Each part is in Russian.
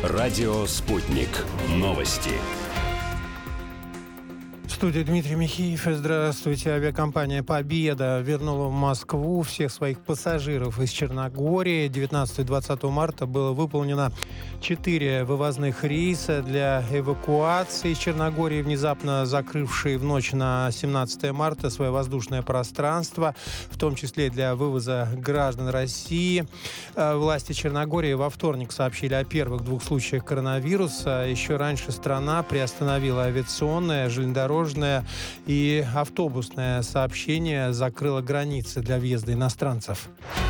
Радио «Спутник». Новости. В студии Дмитрий Михеев. Здравствуйте. Авиакомпания «Победа» вернула в Москву всех своих пассажиров из Черногории. 19-20 марта было выполнено 4 вывозных рейса для эвакуации из Черногории, внезапно закрывшие в ночь на 17 марта свое воздушное пространство, в том числе для вывоза граждан России. Власти Черногории во вторник сообщили о первых 2 случаях коронавируса. Еще раньше страна приостановила авиационное, железнодорожное и автобусное сообщение, закрыла границы для въезда иностранцев.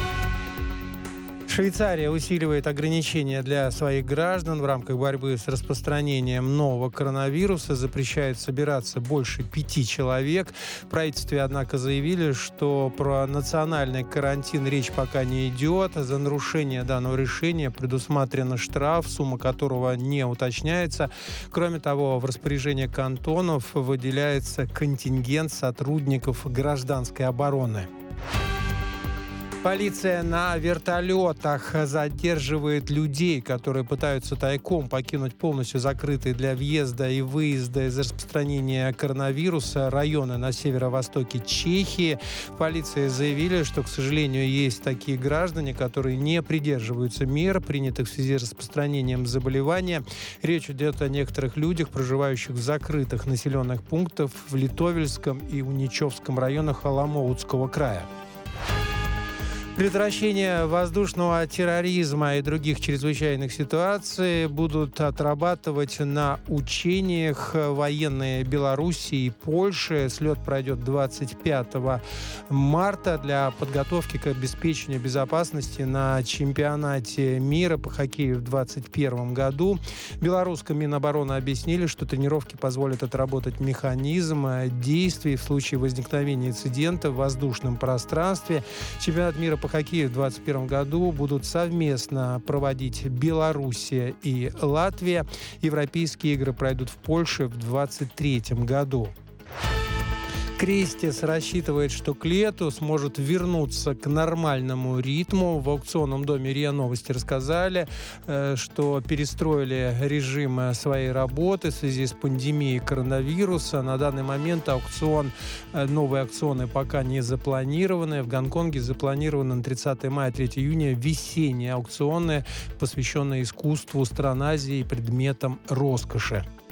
Швейцария усиливает ограничения для своих граждан в рамках борьбы с распространением нового коронавируса. Запрещает собираться больше 5 человек. В правительстве, однако, заявили, что про национальный карантин речь пока не идет. За нарушение данного решения предусмотрен штраф, сумма которого не уточняется. Кроме того, в распоряжение кантонов выделяется контингент сотрудников гражданской обороны. Полиция на вертолетах задерживает людей, которые пытаются тайком покинуть полностью закрытые для въезда и выезда из распространения коронавируса районы на северо-востоке Чехии. В полиции заявили, что, к сожалению, есть такие граждане, которые не придерживаются мер, принятых в связи с распространением заболевания. Речь идет о некоторых людях, проживающих в закрытых населенных пунктах в Литовельском и Уничевском районах Оломоутского края. Предотвращение воздушного терроризма и других чрезвычайных ситуаций будут отрабатывать на учениях военные Беларуси и Польши. Слет пройдет 25 марта для подготовки к обеспечению безопасности на чемпионате мира по хоккею в 2021 году. Белорусском Минобороны объяснили, что тренировки позволят отработать механизм действий в случае возникновения инцидента в воздушном пространстве. Чемпионат мира по хоккею в 2021 году будут совместно проводить Белоруссия и Латвия. Европейские игры пройдут в Польше в 2023 году. Крестис рассчитывает, что к лету сможет вернуться к нормальному ритму. В аукционном доме РИА Новости рассказали, что перестроили режим своей работы в связи с пандемией коронавируса. На данный момент новые аукционы пока не запланированы. В Гонконге запланированы на 30 мая, 3 июня весенние аукционы, посвященные искусству стран Азии и предметам роскоши.